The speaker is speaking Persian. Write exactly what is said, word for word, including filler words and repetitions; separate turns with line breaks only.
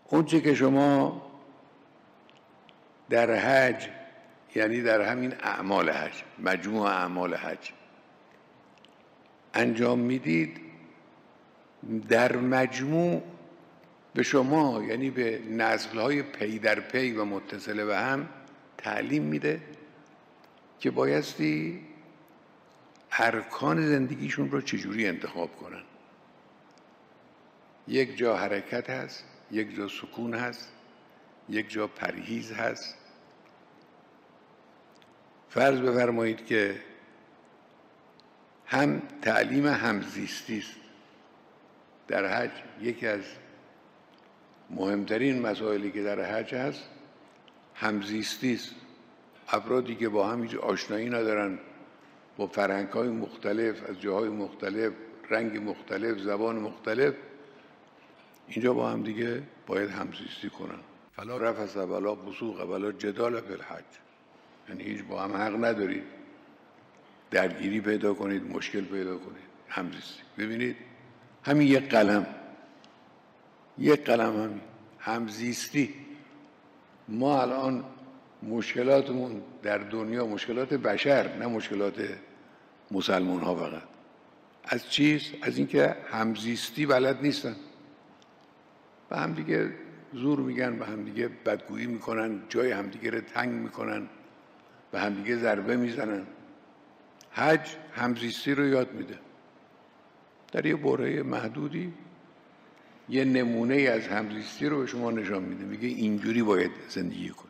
اونچه که شما در حج، یعنی در همین اعمال حج، مجموع اعمال حج انجام میدید، در مجموع به شما، یعنی به نسل‌های پی در پی و متصل به هم تعلیم میده که بایستی ارکان زندگیشون رو چجوری انتخاب کنن. یک جا حرکت هست، یک جا سکون هست، یک جا پرهیز هست. فرض بفرمایید که هم تعلیم همزیستی است. در حج یکی از مهمترین مسائلی که در حج هست همزیستی است. افرادی که با هم هیچ آشنایی ندارن، با فرهنگ‌های مختلف، از جاهای مختلف، رنگ مختلف، زبان مختلف، اینجا با هم دیگه باید همزیستی کنن. فلا رفث ولا فسوق ولا جدال فی الحج، یعنی هیچ با هم حق ندارید درگیری پیدا کنید، مشکل پیدا کنید. همزیستی. ببینید همین یک قلم، یک قلم همین همزیستی. ما الان مشکلاتمون در دنیا مشکلات بشر، نه مشکلات مسلمان ها فقط. از چیست؟ از اینکه همزیستی بلد نیستن، به هم دیگه زور میگن، به هم دیگه بدگویی میکنن، جای همدیگه رو تنگ میکنن، به هم دیگه ضربه میزنن. حج همزیستی رو یاد میده. در یه بره محدودی یه نمونه از همزیستی رو به شما نشان میده، میگه اینجوری باید زندگی کن.